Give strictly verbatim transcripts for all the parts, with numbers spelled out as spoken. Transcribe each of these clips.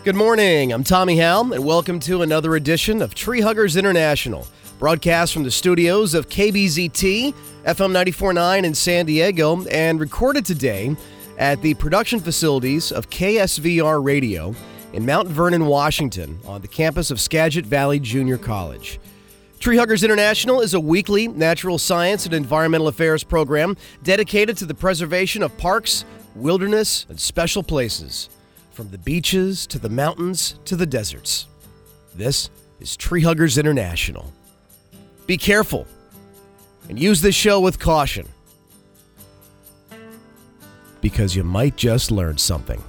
Good morning, I'm Tommy Howell, and welcome to another edition of Tree Huggers International, broadcast from the studios of K B Z T, F M ninety-four point nine in San Diego, and recorded today at the production facilities of K S V R Radio in Mount Vernon, Washington, on the campus of Skagit Valley Junior College. Tree Huggers International is a weekly natural science and environmental affairs program dedicated to the preservation of parks, wilderness, and special places, from the beaches to the mountains to the deserts. This is Tree Huggers International. Be careful and use this show with caution, because you might just learn something.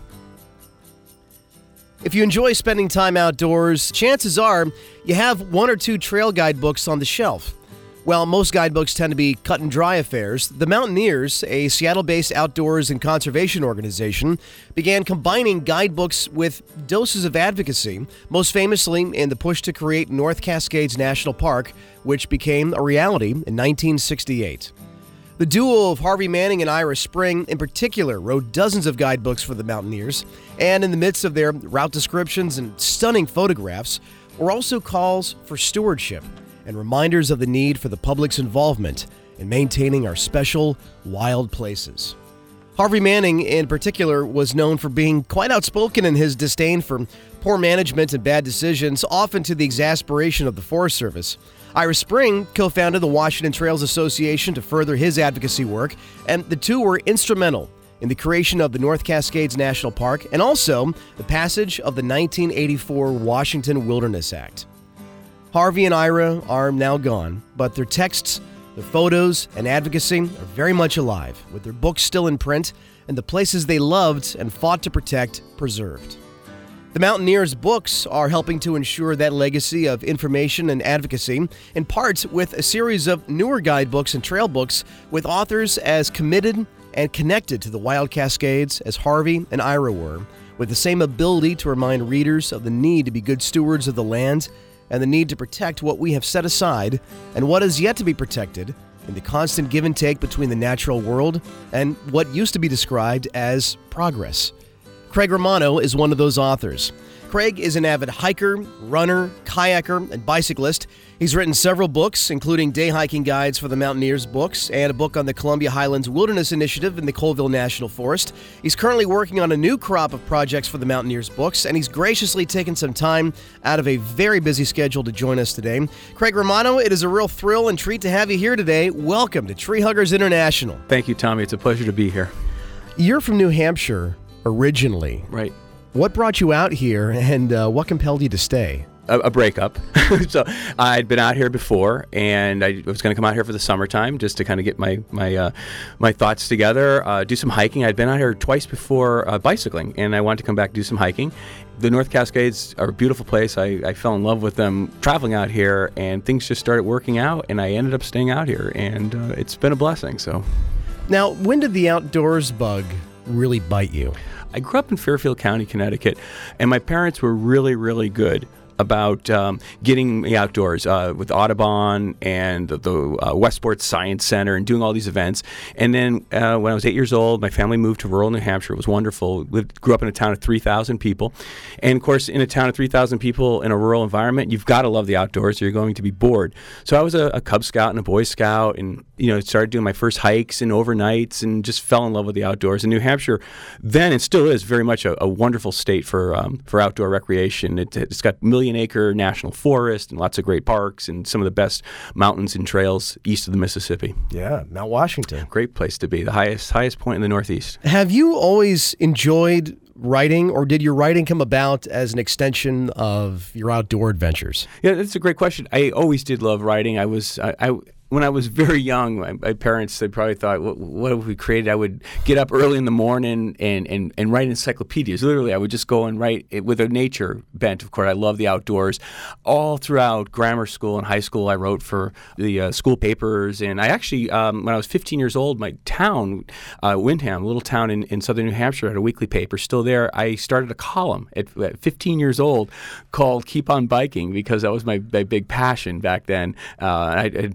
If you enjoy spending time outdoors, chances are you have one or two trail guidebooks on the shelf. While most guidebooks tend to be cut and dry affairs, the Mountaineers, a Seattle-based outdoors and conservation organization, began combining guidebooks with doses of advocacy, most famously in the push to create North Cascades National Park, which became a reality in nineteen sixty-eight. The duo of Harvey Manning and Ira Spring, in particular, wrote dozens of guidebooks for the Mountaineers, and in the midst of their route descriptions and stunning photographs were also calls for stewardship and reminders of the need for the public's involvement in maintaining our special wild places. Harvey Manning, in particular, was known for being quite outspoken in his disdain for poor management and bad decisions, often to the exasperation of the Forest Service. Ira Spring co-founded the Washington Trails Association to further his advocacy work, and the two were instrumental in the creation of the North Cascades National Park and also the passage of the nineteen eighty-four Washington Wilderness Act. Harvey and Ira are now gone, but their texts, their photos, and advocacy are very much alive, with their books still in print and the places they loved and fought to protect preserved. The Mountaineers' books are helping to ensure that legacy of information and advocacy, in part with a series of newer guidebooks and trail books with authors as committed and connected to the Wild Cascades as Harvey and Ira were, with the same ability to remind readers of the need to be good stewards of the land and the need to protect what we have set aside and what is yet to be protected in the constant give and take between the natural world and what used to be described as progress. Craig Romano is one of those authors. Craig is an avid hiker, runner, kayaker, and bicyclist. He's written several books, including day hiking guides for the Mountaineers books and a book on the Columbia Highlands Wilderness Initiative in the Colville National Forest. He's currently working on a new crop of projects for the Mountaineers books, and he's graciously taken some time out of a very busy schedule to join us today. Craig Romano, it is a real thrill and treat to have you here today. Welcome to Tree Huggers International. Thank you, Tommy. It's a pleasure to be here. You're from New Hampshire originally. Right. What brought you out here, and uh, what compelled you to stay? A, a breakup. So I'd been out here before, and I was going to come out here for the summertime just to kind of get my my uh, my thoughts together, uh, do some hiking. I'd been out here twice before uh, bicycling, and I wanted to come back and do some hiking. The North Cascades are a beautiful place. I, I fell in love with them traveling out here, and things just started working out, and I ended up staying out here, and uh, it's been a blessing. So, now, when did the outdoors bug really bite you? I grew up in Fairfield County, Connecticut, and my parents were really, really good about um, getting me outdoors uh, with Audubon and the, the uh, Westport Science Center and doing all these events. And then uh, when I was eight years old, my family moved to rural New Hampshire. It was wonderful. Lived, grew up in a town of three thousand people. And, of course, in a town of three thousand people in a rural environment, you've got to love the outdoors or you're going to be bored. So I was a, a Cub Scout and a Boy Scout and, you know, started doing my first hikes and overnights and just fell in love with the outdoors. And New Hampshire then, and still is, very much a, a wonderful state for um, for outdoor recreation. It, it's got million acre national forest and lots of great parks and some of the best mountains and trails east of the Mississippi. Yeah, Mount Washington. Great place to be, the highest highest point in the Northeast. Have you always enjoyed writing, or did your writing come about as an extension of your outdoor adventures? Yeah, that's a great question. I always did love writing. I was I, I when I was very young, my, my parents, they probably thought, what, what have we created? I would get up early in the morning and, and, and write encyclopedias. Literally, I would just go and write it with a nature bent, of course. I love the outdoors. All throughout grammar school and high school, I wrote for the uh, school papers. And I actually, um, when I was fifteen years old, my town, uh, Windham, a little town in, in southern New Hampshire, had a weekly paper still there. I started a column at, at fifteen years old called Keep on Biking, because that was my, my big passion back then. Uh, I had bicycles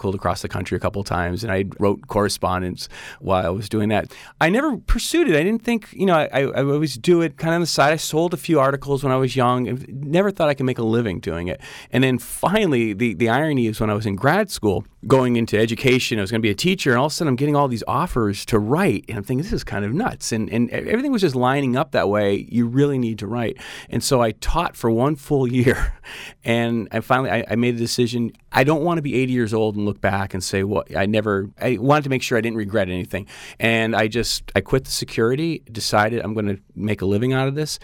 traveled across the country a couple of times, and I wrote correspondence while I was doing that. I never pursued it. I didn't think, you know, I, I always do it kind of on the side. I sold a few articles when I was young and never thought I could make a living doing it. And then finally, the, the irony is when I was in grad school, going into education, I was going to be a teacher, and all of a sudden I'm getting all these offers to write, and I'm thinking, this is kind of nuts. And, and everything was just lining up that way. You really need to write. And so I taught for one full year, and I finally I, I made a decision. I don't want to be eighty years old and look back and say, well, I never, I wanted to make sure I didn't regret anything. And I just, I quit the security, decided I'm going to make a living out of this.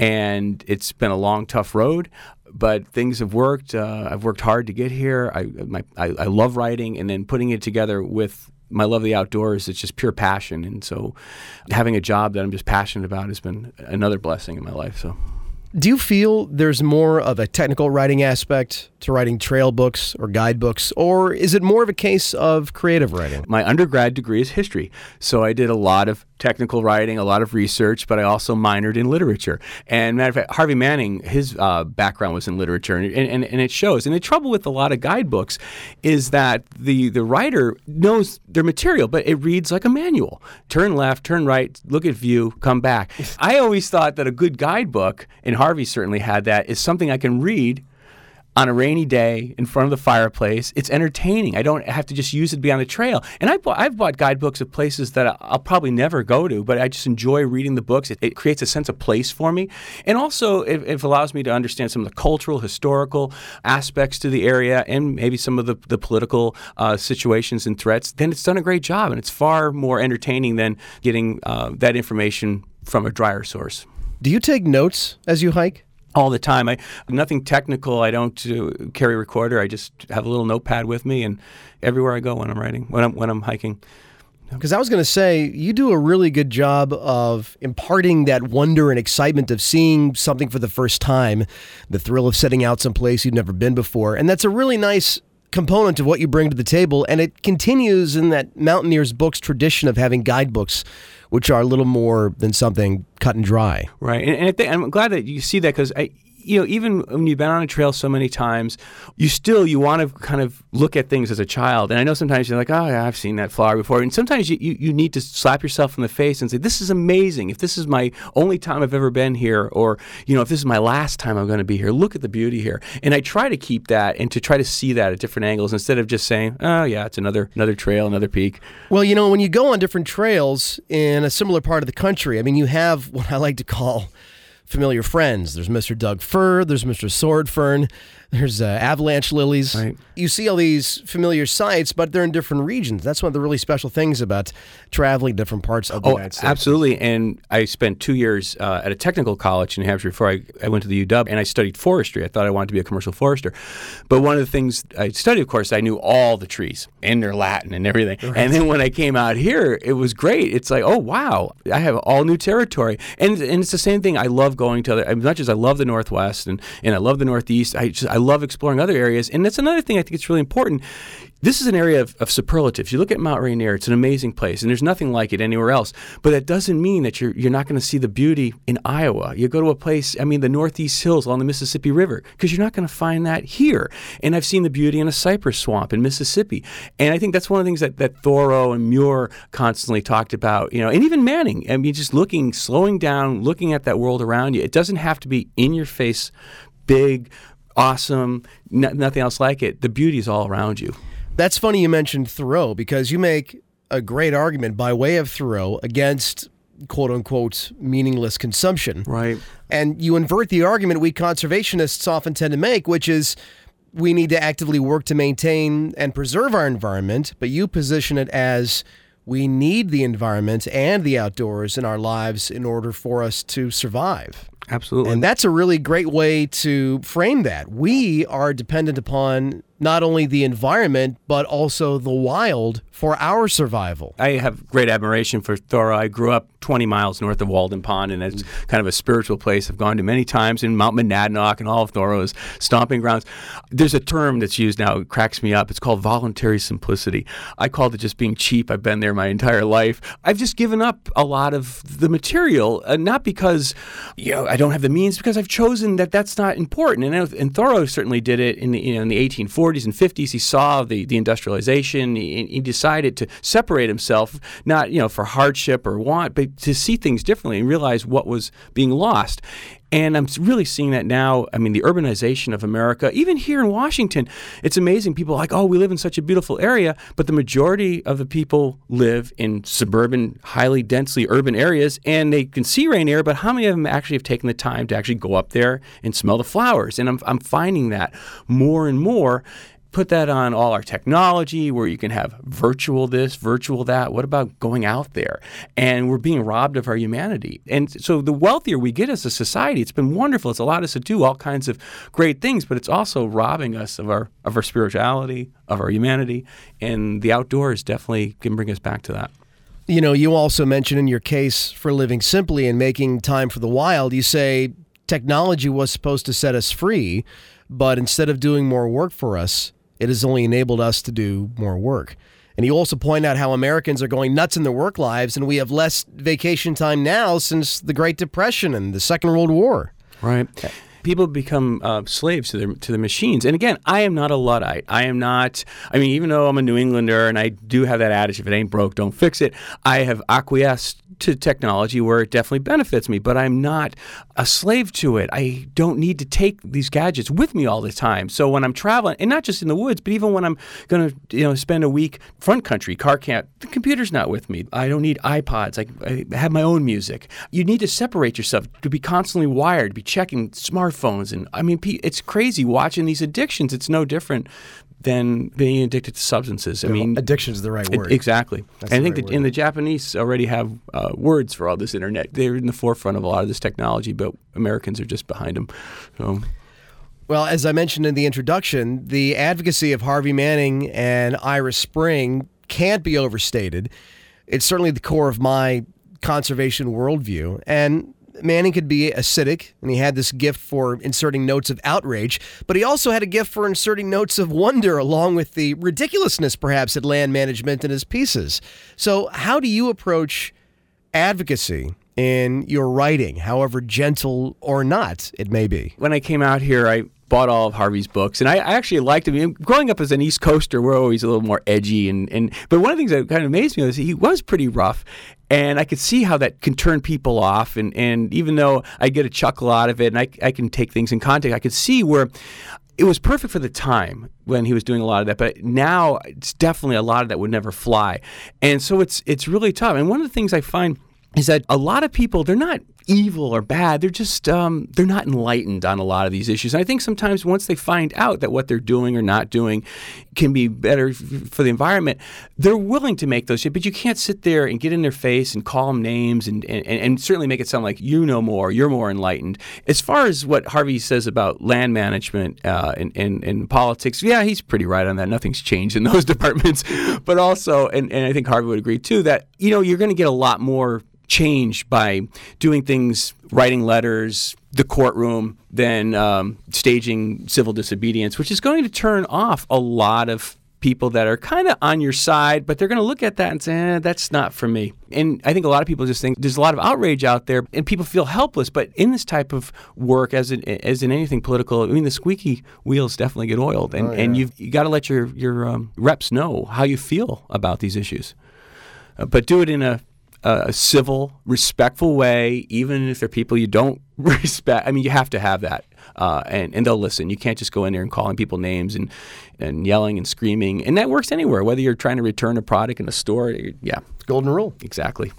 And it's been a long, tough road, but things have worked. Uh, I've worked hard to get here. I, my, I, I love writing, and then putting it together with my love of the outdoors, it's just pure passion. And so having a job that I'm just passionate about has been another blessing in my life. So. Do you feel there's more of a technical writing aspect to writing trail books or guidebooks, or is it more of a case of creative writing? My undergrad degree is history, so I did a lot of technical writing, a lot of research, but I also minored in literature. And matter of fact, Harvey Manning, his uh, background was in literature, and, and, and it shows. And the trouble with a lot of guidebooks is that the, the writer knows their material, but it reads like a manual. Turn left, turn right, look at view, come back. I always thought that a good guidebook, and Harvey certainly had that, is something I can read on a rainy day in front of the fireplace. It's entertaining. I don't have to just use it to be on the trail. And I've bought, I've bought guidebooks of places that I'll probably never go to, but I just enjoy reading the books. It, it creates a sense of place for me. And also, it, it allows me to understand some of the cultural, historical aspects to the area, and maybe some of the, the political uh, situations and threats. Then it's done a great job, and it's far more entertaining than getting uh, that information from a drier source. Do you take notes as you hike? All the time. I nothing technical. I don't uh, carry a recorder. I just have a little notepad with me, and everywhere I go when I'm writing, when I'm when I'm hiking. Because I was going to say, you do a really good job of imparting that wonder and excitement of seeing something for the first time, the thrill of setting out someplace you've never been before, and that's a really nice component of what you bring to the table, and it continues in that Mountaineers Books tradition of having guidebooks, which are a little more than something cut and dry. Right, and, and I think, I'm glad that you see that, because I, you know, even when you've been on a trail so many times, you still, you want to kind of look at things as a child. And I know sometimes you're like, oh, yeah, I've seen that flower before. And sometimes you, you, you need to slap yourself in the face and say, this is amazing. If this is my only time I've ever been here, or, you know, if this is my last time I'm going to be here, look at the beauty here. And I try to keep that and to try to see that at different angles instead of just saying, oh, yeah, it's another another trail, another peak. Well, you know, when you go on different trails in a similar part of the country, I mean, you have what I like to call familiar friends. There's Mister Doug Fir, there's Mister Sword Fern, there's uh, avalanche lilies. Right. You see all these familiar sights, but they're in different regions. That's one of the really special things about traveling different parts of the oh, United States. Absolutely. And I spent two years uh, at a technical college in New Hampshire before I, I went to the U W, and I studied forestry. I thought I wanted to be a commercial forester. But one of the things I studied, of course, I knew all the trees and their Latin and everything. Right. And then when I came out here, it was great. It's like, oh, wow, I have all new territory. And and it's the same thing. I love going to other, as much as I love the Northwest and, and I love the Northeast, I just, I love exploring other areas. And that's another thing I think it's really important. This is an area of, of superlatives. You look at Mount Rainier, it's an amazing place, and there's nothing like it anywhere else. But that doesn't mean that you're you're not going to see the beauty in Iowa. You go to a place, I mean, the Northeast Hills along the Mississippi River, because you're not going to find that here. And I've seen the beauty in a cypress swamp in Mississippi. And I think that's one of the things that, that Thoreau and Muir constantly talked about, you know, and even Manning. I mean, just looking, slowing down, looking at that world around you. It doesn't have to be in your face, big, awesome, n- nothing else like it. The beauty is all around you. That's funny you mentioned Thoreau, because you make a great argument by way of Thoreau against quote-unquote meaningless consumption. Right. And you invert the argument we conservationists often tend to make, which is we need to actively work to maintain and preserve our environment, but you position it as we need the environment and the outdoors in our lives in order for us to survive. Absolutely. And that's a really great way to frame that. We are dependent upon not only the environment, but also the wild for our survival. I have great admiration for Thoreau. I grew up twenty miles north of Walden Pond, and it's kind of a spiritual place I've gone to many times, in Mount Monadnock and all of Thoreau's stomping grounds. There's a term that's used now, it cracks me up. It's called voluntary simplicity. I called it just being cheap. I've been there my entire life. I've just given up a lot of the material, uh, not because you know I don't have the means, because I've chosen that that's not important. And, and Thoreau certainly did it in the, you know, in the eighteen forties and fifties. He saw the, the industrialization. He, he decided to separate himself, not you know for hardship or want, but to see things differently and realize what was being lost. And I'm really seeing that now. I mean, the urbanization of America, even here in Washington, it's amazing. People are like, oh, we live in such a beautiful area, but the majority of the people live in suburban, highly densely urban areas, and they can see Rainier, but how many of them actually have taken the time to actually go up there and smell the flowers? And I'm, I'm finding that more and more. Put that on all our technology where you can have virtual this, virtual that. What about going out there? And we're being robbed of our humanity. And so the wealthier we get as a society, it's been wonderful. It's allowed us to do all kinds of great things, but it's also robbing us of our of our spirituality, of our humanity. And the outdoors definitely can bring us back to that. You know, you also mentioned in your case for living simply and making time for the wild, you say technology was supposed to set us free, but instead of doing more work for us, it has only enabled us to do more work. And you also point out how Americans are going nuts in their work lives, and we have less vacation time now since the Great Depression and the Second World War. Right. People become uh, slaves to their to the machines. And again, I am not a Luddite. I am not, I mean, even though I'm a New Englander and I do have that adage, if it ain't broke, don't fix it, I have acquiesced to technology where it definitely benefits me, but I'm not a slave to it. I don't need to take these gadgets with me all the time. So when I'm traveling, and not just in the woods, but even when I'm going to you know spend a week front country, car camp, the computer's not with me. I don't need iPods. I, I have my own music. You need to separate yourself, to be constantly wired, to be checking smartphones. And I mean, it's crazy watching these addictions. It's no different than being addicted to substances. I mean, addiction is the right word. It, exactly. That's and I the think right that, and word. the Japanese already have uh, words for all this internet. They're in the forefront of a lot of this technology, but Americans are just behind them. So. Well, as I mentioned in the introduction, the advocacy of Harvey Manning and Iris Spring can't be overstated. It's certainly the core of my conservation worldview. And Manning could be acidic, and he had this gift for inserting notes of outrage, but he also had a gift for inserting notes of wonder along with the ridiculousness, perhaps, at land management in his pieces. So how do you approach advocacy in your writing, however gentle or not it may be? When I came out here, I bought all of Harvey's books, and I, I actually liked him. Growing up as an East Coaster, we're always a little more edgy, and, and but one of the things that kind of amazed me was he was pretty rough, and I could see how that can turn people off, and, and even though I get a chuckle out of it, and I, I can take things in context, I could see where it was perfect for the time when he was doing a lot of that, but now it's definitely a lot of that would never fly, and so it's it's really tough. And one of the things I find is that a lot of people, they're not evil or bad. They're just, um, they're not enlightened on a lot of these issues. And I think sometimes once they find out that what they're doing or not doing can be better f- for the environment, they're willing to make those shit. But you can't sit there and get in their face and call them names and, and, and certainly make it sound like you know more, you're more enlightened. As far as what Harvey says about land management uh, and, and, and politics, yeah, he's pretty right on that. Nothing's changed in those departments. But also, and, and I think Harvey would agree too, that, you know, you're going to get a lot more change by doing things, writing letters, the courtroom, than um, staging civil disobedience, which is going to turn off a lot of people that are kind of on your side, but they're going to look at that and say, eh, that's not for me. And I think a lot of people just think there's a lot of outrage out there and people feel helpless. But in this type of work, as in, as in anything political, I mean, the squeaky wheels definitely get oiled. And, oh, yeah. and you've you got to let your, your um, reps know how you feel about these issues. Uh, but do it in a a civil, respectful way, even if they're people you don't respect. I mean, you have to have that, uh, and, and they'll listen. You can't just go in there and calling people names and, and yelling and screaming. And that works anywhere, whether you're trying to return a product in a store. Yeah. Golden rule. Exactly.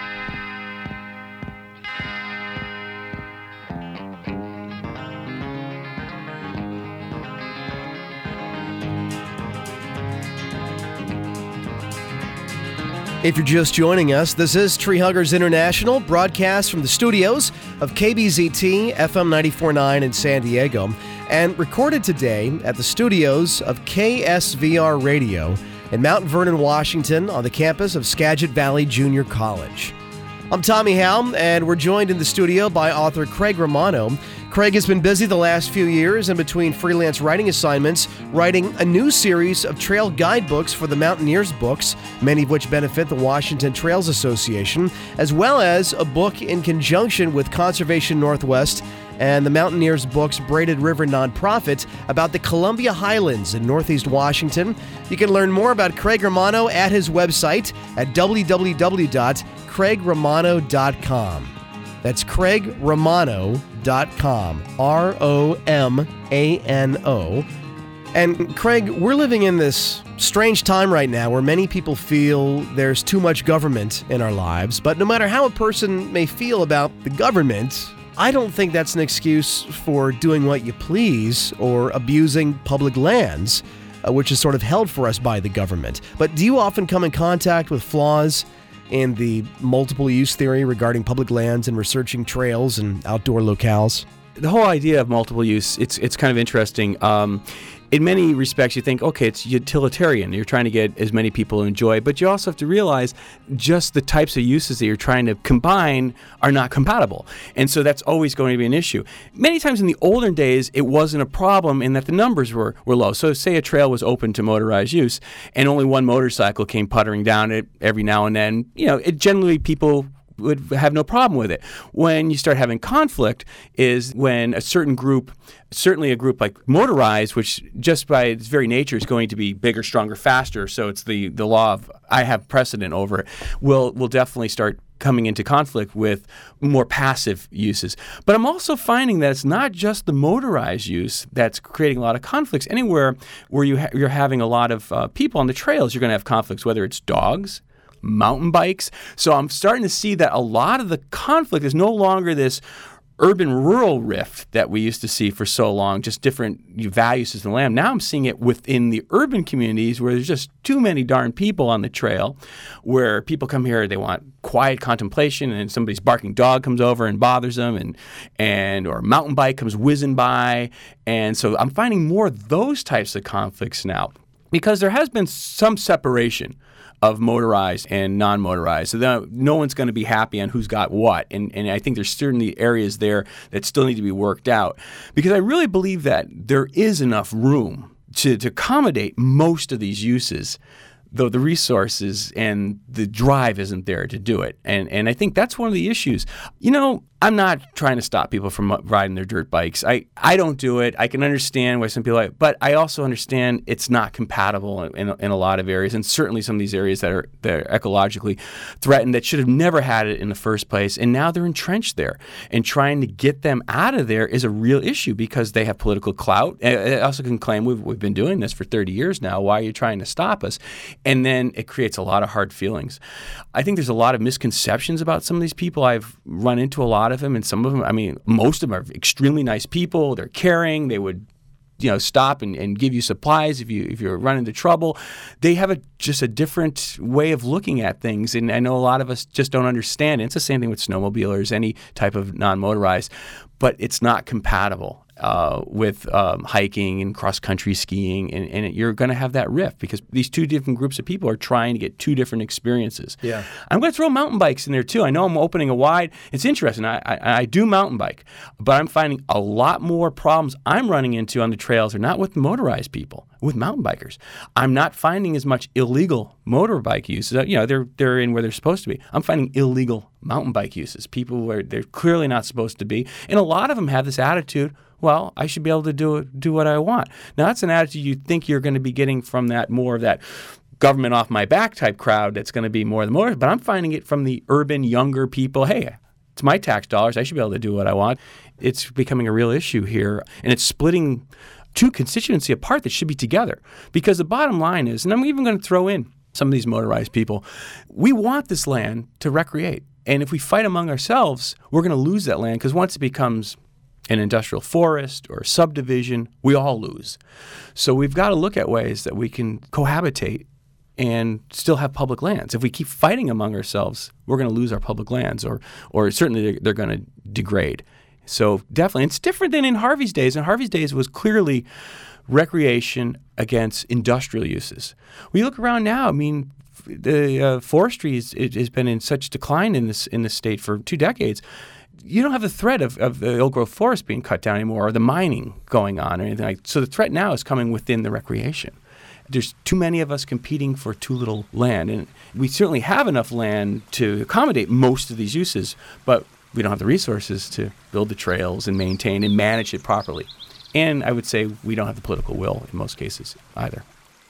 If you're just joining us, this is Tree Huggers International, broadcast from the studios of K B Z T F M ninety-four point nine in San Diego, and recorded today at the studios of K S V R Radio in Mount Vernon, Washington, on the campus of Skagit Valley Junior College. I'm Tommy Howe, and we're joined in the studio by author Craig Romano. Craig has been busy the last few years in between freelance writing assignments, writing a new series of trail guidebooks for the Mountaineers books, many of which benefit the Washington Trails Association, as well as a book in conjunction with Conservation Northwest and the Mountaineers Books Braided River nonprofit about the Columbia Highlands in Northeast Washington. You can learn more about Craig Romano at his website at w w w dot craig romano dot com. That's craig romano dot com, R O M A N O. And Craig, we're living in this strange time right now where many people feel there's too much government in our lives, but no matter how a person may feel about the government, I don't think that's an excuse for doing what you please or abusing public lands, uh, which is sort of held for us by the government. But do you often come in contact with flaws in the multiple use theory regarding public lands and researching trails and outdoor locales? The whole idea of multiple use, it's it's kind of interesting. Um, in many respects, you think, okay, it's utilitarian. You're trying to get as many people to enjoy, but you also have to realize just the types of uses that you're trying to combine are not compatible. And so that's always going to be an issue. Many times in the olden days, it wasn't a problem in that the numbers were, were low. So say a trail was open to motorized use and only one motorcycle came puttering down it every now and then. You know, it generally people would have no problem with it. When you start having conflict is when a certain group, certainly a group like motorized, which just by its very nature is going to be bigger, stronger, faster, so it's the, the law of I have precedent over it, will will definitely start coming into conflict with more passive uses. But I'm also finding that it's not just the motorized use that's creating a lot of conflicts. Anywhere where you ha- you're having a lot of uh, people on the trails, you're going to have conflicts, whether it's dogs, mountain bikes. So I'm starting to see that a lot of the conflict is no longer this urban-rural rift that we used to see for so long, just different values of the land. Now I'm seeing it within the urban communities where there's just too many darn people on the trail, where people come here, they want quiet contemplation, and somebody's barking dog comes over and bothers them, and and or a mountain bike comes whizzing by. And so I'm finding more of those types of conflicts now, because there has been some separation of motorized and non-motorized. So no one's going to be happy on who's got what. And, and I think there's certainly areas there that still need to be worked out. Because I really believe that there is enough room to, to accommodate most of these uses, though the resources and the drive isn't there to do it. And and I think that's one of the issues. You know, I'm not trying to stop people from riding their dirt bikes. I, I don't do it. I can understand why some people like, but I also understand it's not compatible in, in, in a lot of areas, and certainly some of these areas that are that are ecologically threatened that should have never had it in the first place, and now they're entrenched there. And trying to get them out of there is a real issue because they have political clout. I also can claim we've, we've been doing this for thirty years now. Why are you trying to stop us? And then it creates a lot of hard feelings. I think there's a lot of misconceptions about some of these people. I've run into a lot of them, and some of them, I mean, most of them are extremely nice people. They're caring. They would, you know, stop and, and give you supplies if you if you're running into trouble. They have a just a different way of looking at things, and I know a lot of us just don't understand. It's the same thing with snowmobilers, any type of non-motorized, but it's not compatible uh, with um, hiking and cross-country skiing, and, and you're going to have that rift because these two different groups of people are trying to get two different experiences. Yeah, I'm going to throw mountain bikes in there too. I know I'm opening a wide. It's interesting. I, I, I do mountain bike, but I'm finding a lot more problems I'm running into on the trails are not with motorized people, with mountain bikers. I'm not finding as much illegal motorbike use. You know, they're they're in where they're supposed to be. I'm finding illegal mountain bike uses. People where they're clearly not supposed to be, and a lot of them have this attitude. Well, I should be able to do do what I want. Now, that's an attitude you think you're going to be getting from that more of that government off my back type crowd that's going to be more the more. But I'm finding it from the urban younger people. Hey, it's my tax dollars. I should be able to do what I want. It's becoming a real issue here, and it's splitting two constituency apart that should be together. Because the bottom line is, and I'm even going to throw in some of these motorized people, we want this land to recreate. And if we fight among ourselves, we're going to lose that land because once it becomes an industrial forest or a subdivision, we all lose. So we've got to look at ways that we can cohabitate and still have public lands. If we keep fighting among ourselves, we're going to lose our public lands, or or certainly they're, they're going to degrade. So definitely, it's different than in Harvey's days. In Harvey's days, it was clearly recreation against industrial uses. We look around now, I mean, the uh, forestry is, it has been in such decline in this in the state for two decades. You don't have the threat of, of the old growth forest being cut down anymore or the mining going on or anything like that. So the threat now is coming within the recreation. There's too many of us competing for too little land. And we certainly have enough land to accommodate most of these uses, but we don't have the resources to build the trails and maintain and manage it properly. And I would say we don't have the political will in most cases either.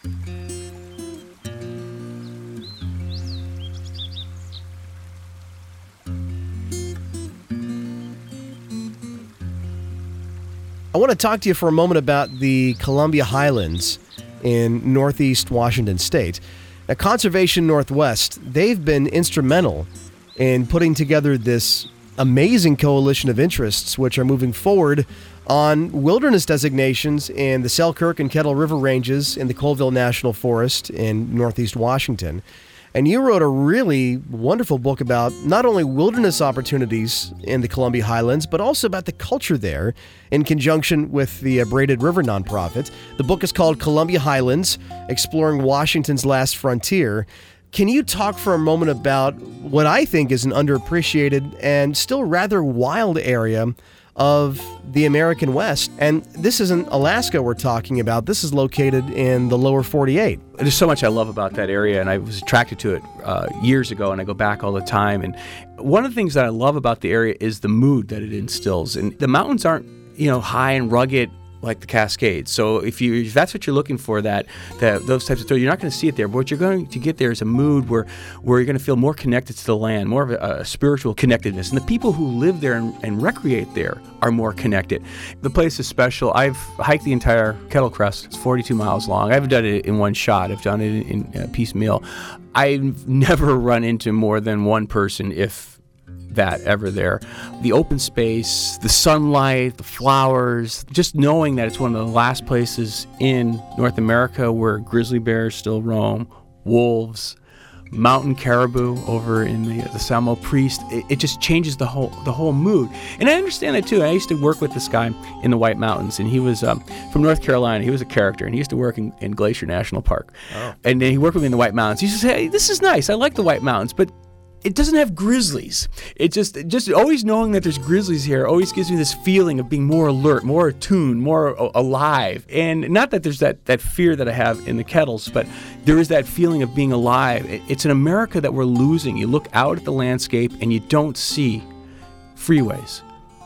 I want to talk to you for a moment about the Columbia Highlands in northeast Washington state. Now, Conservation Northwest, they've been instrumental in putting together this amazing coalition of interests which are moving forward on wilderness designations in the Selkirk and Kettle River ranges in the Colville National Forest in northeast Washington. And you wrote a really wonderful book about not only wilderness opportunities in the Columbia Highlands, but also about the culture there in conjunction with the uh, Braided River nonprofit. The book is called Columbia Highlands, Exploring Washington's Last Frontier. Can you talk for a moment about what I think is an underappreciated and still rather wild area of the American West? And this isn't Alaska we're talking about. This is located in the lower forty-eight. There's so much I love about that area, and I was attracted to it uh, years ago, and I go back all the time. And one of the things that I love about the area is the mood that it instills. And the mountains aren't, you know, high and rugged like the Cascades. So if you if that's what you're looking for, that that those types of things, you're not going to see it there. But what you're going to get there is a mood where where you're going to feel more connected to the land, more of a, a spiritual connectedness. And the people who live there and, and recreate there are more connected. The place is special. I've hiked the entire Kettle Crest. It's forty-two miles long. I haven't done it in one shot. I've done it in, in uh, piecemeal. I've never run into more than one person, if that ever there. The open space, the sunlight, the flowers, just knowing that it's one of the last places in North America where grizzly bears still roam, wolves, mountain caribou over in the, the Salmo Priest, it, it just changes the whole the whole mood. And I understand that too. I used to work with this guy in the White Mountains, and he was um, from North Carolina. He was a character, and he used to work in, in Glacier National Park. Oh. And then he worked with me in the White Mountains. He said, hey, this is nice. I like the White Mountains, but it doesn't have grizzlies. It just, just always knowing that there's grizzlies here always gives me this feeling of being more alert, more attuned, more alive. And not that there's that, that fear that I have in the Kettles, but there is that feeling of being alive. It's an America that we're losing. You look out at the landscape and you don't see freeways,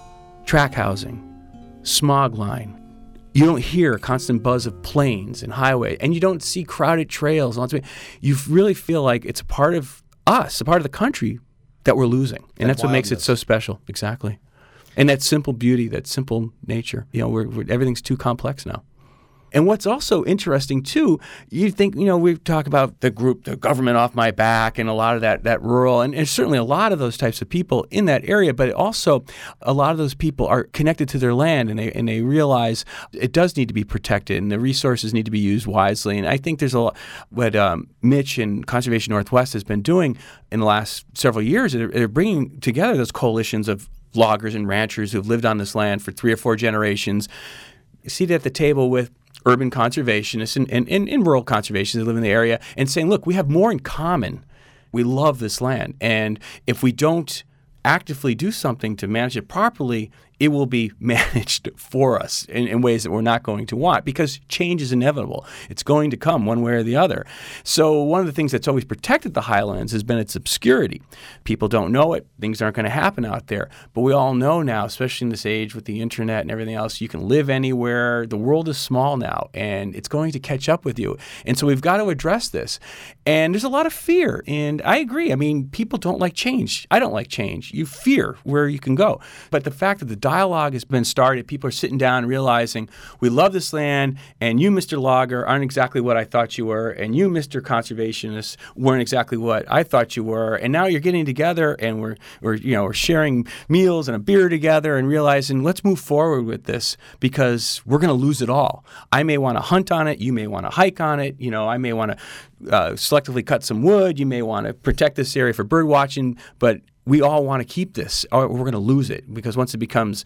track housing, smog line. You don't hear a constant buzz of planes and highway, and you don't see crowded trails. You really feel like it's a part of us, a part of the country that we're losing. And that that's what makes it so special. Exactly. And that simple beauty, that simple nature. You know, we're, we're, everything's too complex now. And what's also interesting, too, you think, you know, we talk about the group, the government off my back, and a lot of that that rural, and, and certainly a lot of those types of people in that area, but also a lot of those people are connected to their land, and they and they realize it does need to be protected, and the resources need to be used wisely. And I think there's a lot, what um, Mitch and Conservation Northwest has been doing in the last several years, they're, they're bringing together those coalitions of loggers and ranchers who have lived on this land for three or four generations, seated at the table with urban conservationists and, and, and, and rural conservationists that live in the area, and saying, look, we have more in common. We love this land. And if we don't actively do something to manage it properly, it will be managed for us in, in ways that we're not going to want, because change is inevitable. It's going to come one way or the other. So one of the things that's always protected the highlands has been its obscurity. People don't know it. Things aren't going to happen out there. But we all know now, especially in this age with the internet and everything else, you can live anywhere. The world is small now, and it's going to catch up with you. And so we've got to address this. And there's a lot of fear. And I agree. I mean, people don't like change. I don't like change. You fear where you can go. But the fact that the dialogue has been started, people are sitting down and realizing we love this land, and you, Mister Logger, aren't exactly what I thought you were, and you, Mister Conservationist, weren't exactly what I thought you were, and now you're getting together and we're we're you know we're sharing meals and a beer together and realizing let's move forward with this, because we're going to lose it all. I may want to hunt on it, you may want to hike on it, you know, I may want to uh, selectively cut some wood, you may want to protect this area for bird watching, but we all want to keep this, or we're going to lose it, because once it becomes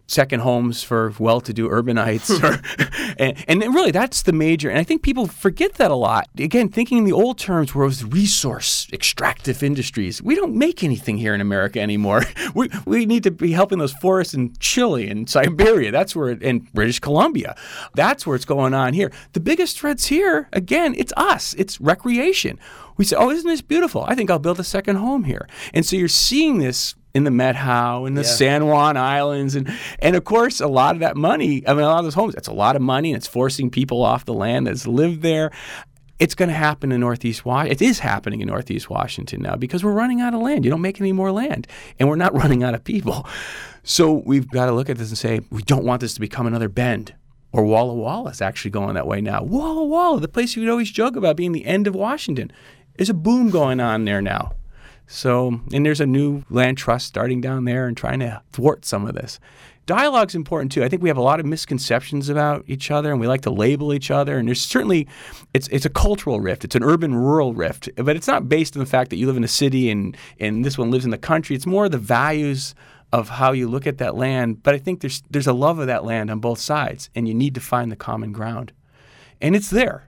second homes for well-to-do urbanites. or, and, and really, that's the major. And I think people forget that a lot. Again, thinking in the old terms where it was resource extractive industries. We don't make anything here in America anymore. We we need to be helping those forests in Chile and Siberia. That's where, it, in British Columbia. That's where it's going on here. The biggest threats here, again, it's us. It's recreation. We say, oh, isn't this beautiful? I think I'll build a second home here. And so you're seeing this in the Met Howe and the yeah. San Juan Islands. And, and of course, a lot of that money, I mean, a lot of those homes, that's a lot of money, and it's forcing people off the land that's lived there. It's going to happen in Northeast Washington. It is happening in Northeast Washington now because we're running out of land. You don't make any more land, and we're not running out of people. So we've got to look at this and say, we don't want this to become another Bend. Or Walla Walla is actually going that way now. Walla Walla, the place you would always joke about being the end of Washington, there's a boom going on there now. So, and there's a new land trust starting down there and trying to thwart some of this. Dialogue's important too. I think we have a lot of misconceptions about each other, and we like to label each other. And there's certainly, it's it's a cultural rift. It's an urban-rural rift, but it's not based on the fact that you live in a city and and this one lives in the country. It's more the values of how you look at that land. But I think there's there's a love of that land on both sides, and you need to find the common ground, and it's there.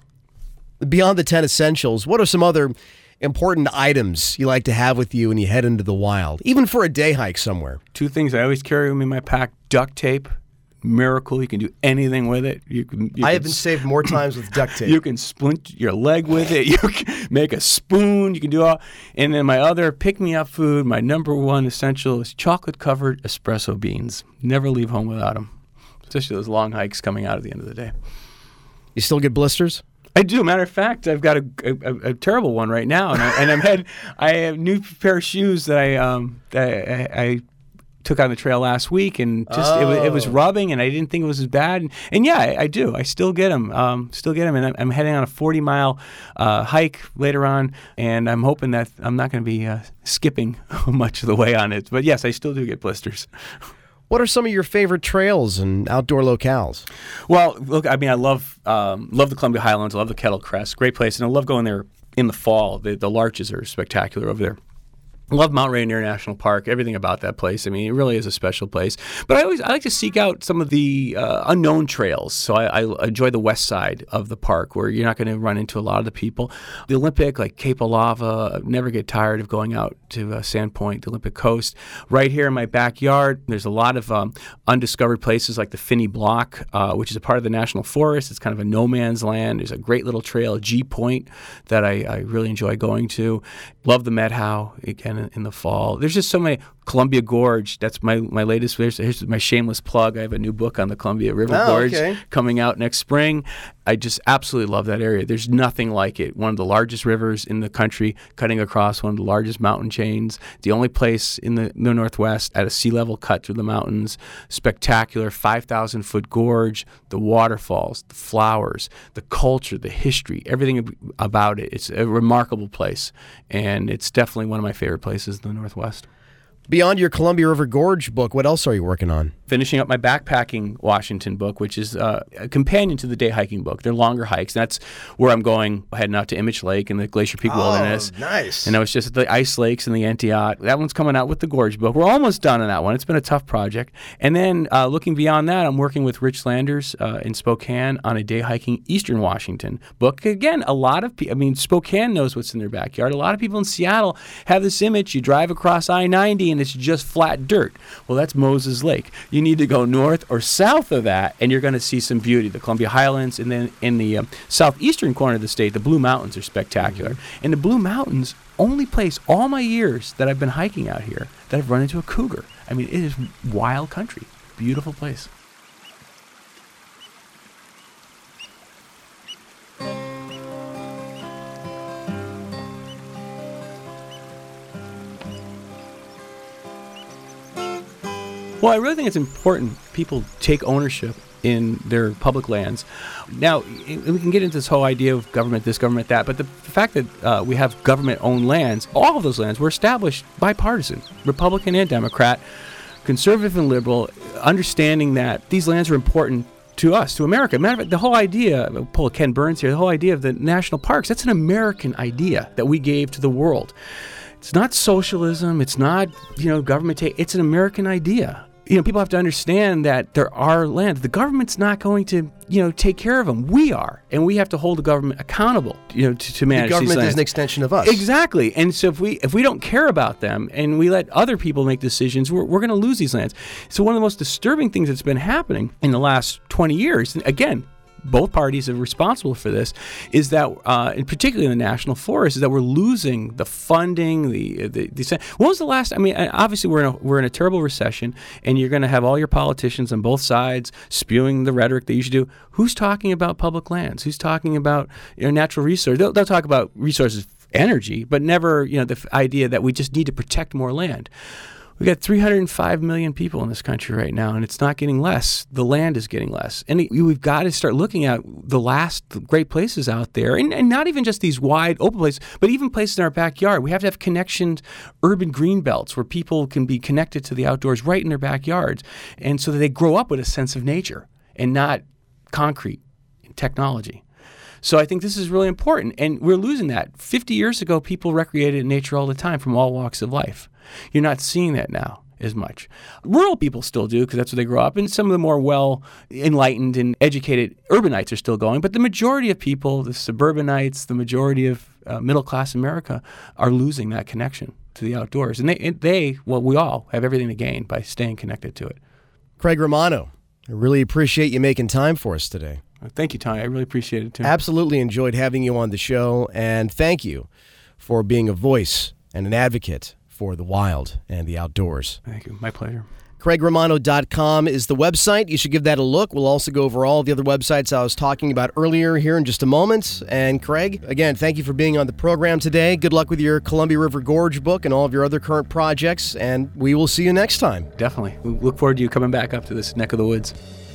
Beyond the ten essentials, what are some other important items you like to have with you when you head into the wild, even for a day hike somewhere? Two things I always carry with me in my pack: duct tape. Miracle, you can do anything with it. You can. You I can have been saved more times with duct tape. You can splint your leg with it. You can make a spoon. You can do all. And then my other pick-me-up food, my number one essential, is chocolate-covered espresso beans. Never leave home without them, especially those long hikes coming out at the end of the day. You still get blisters? I do. Matter of fact, I've got a, a, a terrible one right now, and, I, and I'm head. I have a new pair of shoes that I um that I, I took on the trail last week, and just oh. it, was, it was rubbing, and I didn't think it was as bad. And, and yeah, I, I do. I still get them. Um, still get them, and I'm, I'm heading on a forty mile uh, hike later on, and I'm hoping that I'm not going to be uh, skipping much of the way on it. But yes, I still do get blisters. What are some of your favorite trails and outdoor locales? Well, look, I mean, I love um, love the Columbia Highlands. I love the Kettle Crest. Great place. And I love going there in the fall. The, the larches are spectacular over there. I love Mount Rainier National Park, everything about that place. I mean, it really is a special place. But I always I like to seek out some of the uh, unknown trails. So I, I enjoy the west side of the park where you're not going to run into a lot of the people. The Olympic, like Cape Alava, never get tired of going out to uh, Sandpoint, the Olympic Coast. Right here in my backyard, there's a lot of um, undiscovered places like the Finney Block, uh, which is a part of the National Forest. It's kind of a no man's land. There's a great little trail, G Point, that I, I really enjoy going to. Love the Met Howe, again, in the fall. There's just so many. Columbia Gorge, that's my, my latest. Here's, here's my shameless plug. I have a new book on the Columbia River oh, Gorge okay. coming out next spring. I just absolutely love that area. There's nothing like it. One of the largest rivers in the country, cutting across one of the largest mountain chains. The only place in the, the Northwest at a sea level cut through the mountains. Spectacular, five thousand foot gorge, the waterfalls, the flowers, the culture, the history, everything about it. It's a remarkable place, and it's definitely one of my favorite places in the Northwest. Beyond your Columbia River Gorge book, what else are you working on? Finishing up my Backpacking Washington book, which is uh, a companion to the day hiking book. They're longer hikes. And that's where I'm going, heading out to Image Lake and the Glacier Peak oh, Wilderness. Nice. And I was just at the Ice Lakes and the Antioch. That one's coming out with the Gorge book. We're almost done on that one. It's been a tough project. And then uh, looking beyond that, I'm working with Rich Landers uh, in Spokane on a day hiking Eastern Washington book. Again, a lot of people, I mean, Spokane knows what's in their backyard. A lot of people in Seattle have this image. You drive across I ninety and it's just flat dirt. Well, that's Moses Lake. You need to go north or south of that, and you're going to see some beauty. The Columbia Highlands, and then in the um, southeastern corner of the state, the Blue Mountains are spectacular. Mm-hmm. And the Blue Mountains, only place all my years that I've been hiking out here that I've run into a cougar. I mean, it is wild country. Beautiful place. Well, I really think it's important people take ownership in their public lands. Now, we can get into this whole idea of government this, government that, but the, the fact that uh, we have government-owned lands, all of those lands were established bipartisan, Republican and Democrat, conservative and liberal, understanding that these lands are important to us, to America. Matter of fact, the whole idea, I'll pull Ken Burns here, the whole idea of the national parks, that's an American idea that we gave to the world. It's not socialism. It's not, you know, government take. It's an American idea. you know, people have to understand that there are lands. The government's not going to, you know, take care of them. We are, and we have to hold the government accountable, you know, to, to manage the government these lands. is an extension of us. Exactly. And so if we if we don't care about them and we let other people make decisions, we're, we're going to lose these lands. So one of the most disturbing things that's been happening in the last twenty years, and again, both parties are responsible for this, is that, uh, and particularly in the national forest, is that we're losing the funding. The, the the when was the last? I mean, obviously we're in a, we're in a terrible recession, and you're going to have all your politicians on both sides spewing the rhetoric they usually do. Who's talking about public lands? Who's talking about, you know, natural resources? They'll, they'll talk about resources, energy, but never, you know, the f- idea that we just need to protect more land. We've got three hundred five million people in this country right now, and it's not getting less. The land is getting less. And it, we've got to start looking at the last great places out there, and, and not even just these wide open places, but even places in our backyard. We have to have connections, urban green belts, where people can be connected to the outdoors right in their backyards, and so that they grow up with a sense of nature and not concrete and technology. So I think this is really important, and we're losing that. fifty years ago, people recreated in nature all the time from all walks of life. You're not seeing that now as much. Rural people still do because that's where they grow up, and some of the more well-enlightened and educated urbanites are still going, but the majority of people, the suburbanites, the majority of uh, middle-class America are losing that connection to the outdoors. And they, and they, well, we all have everything to gain by staying connected to it. Craig Romano, I really appreciate you making time for us today. Thank you, Tommy. I really appreciate it, too. Absolutely enjoyed having you on the show, and thank you for being a voice and an advocate for the wild and the outdoors. Thank you. My pleasure. Craig Romano dot com is the website. You should give that a look. We'll also go over all the other websites I was talking about earlier here in just a moment. And Craig, again, thank you for being on the program today. Good luck with your Columbia River Gorge book and all of your other current projects, and we will see you next time. Definitely. We look forward to you coming back up to this neck of the woods.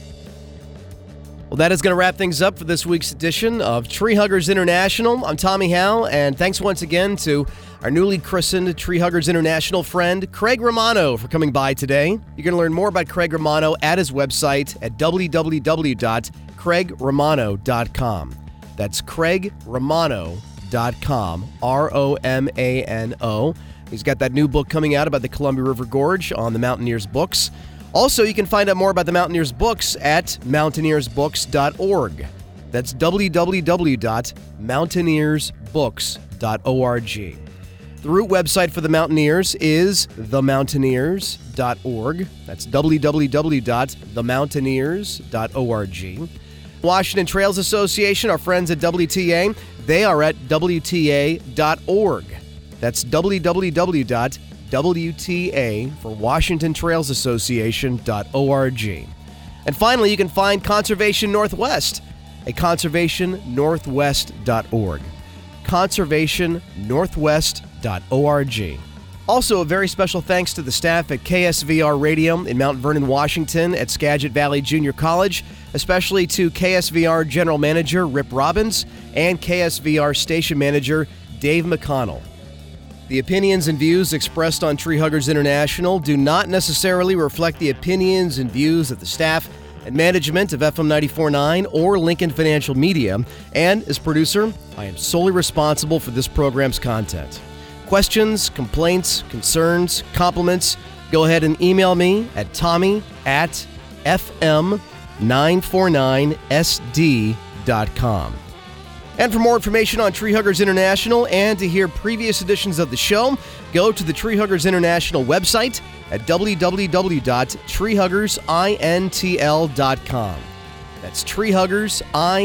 Well, that is going to wrap things up for this week's edition of Tree Huggers International. I'm Tommy Howe, and thanks once again to our newly christened Tree Huggers International friend, Craig Romano, for coming by today. You're going to learn more about Craig Romano at his website at w w w dot craig romano dot com. That's craig romano dot com, R O M A N O. He's got that new book coming out about the Columbia River Gorge on the Mountaineers Books. Also, you can find out more about the Mountaineers Books at mountaineers books dot org. That's w w w dot mountaineers books dot org. The root website for the Mountaineers is the mountaineers dot org. That's w w w dot the mountaineers dot org. Washington Trails Association, our friends at W T A, they are at w t a dot org. That's w w w dot W T A for Washington Trails Association dot org. And finally, you can find Conservation Northwest at conservation northwest dot org. conservation northwest dot org. Also, a very special thanks to the staff at K S V R Radio in Mount Vernon, Washington at Skagit Valley Junior College, especially to K S V R General Manager Rip Robbins and K S V R Station Manager Dave McConnell. The opinions and views expressed on Tree Huggers International do not necessarily reflect the opinions and views of the staff and management of F M ninety-four point nine or Lincoln Financial Media, and as producer, I am solely responsible for this program's content. Questions, complaints, concerns, compliments, go ahead and email me at tommy at f m nine four nine s d dot com. And for more information on Tree Huggers International and to hear previous editions of the show, go to the Tree Huggers International website at w w w dot tree huggers intl dot com. That's tree huggers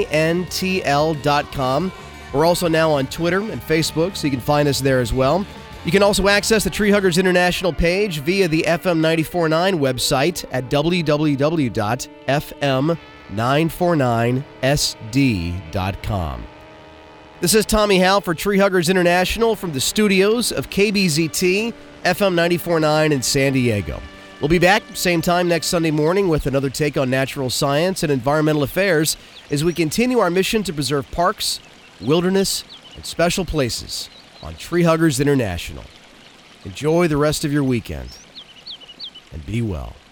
intl dot com. We're also now on Twitter and Facebook, so you can find us there as well. You can also access the Tree Huggers International page via the F M ninety-four point nine website at w w w dot f m nine four nine s d dot com. This is Tommy Howe for Tree Huggers International from the studios of K B Z T, F M ninety-four point nine in San Diego. We'll be back same time next Sunday morning with another take on natural science and environmental affairs as we continue our mission to preserve parks, wilderness, and special places on Tree Huggers International. Enjoy the rest of your weekend, and be well.